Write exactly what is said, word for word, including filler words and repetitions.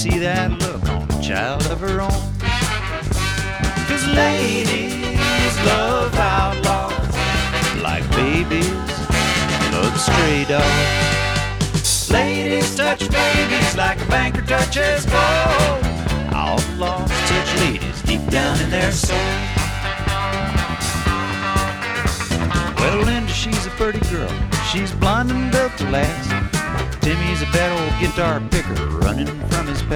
see that look on the child of her own. 'Cause ladies love outlaws like babies love stray dogs. Ladies touch babies like a banker touches gold. Outlaws touch ladies deep down in their soul. Well, Linda, she's a pretty girl. She's blonde and built to last. Timmy's a bad old guitar picker running from his past.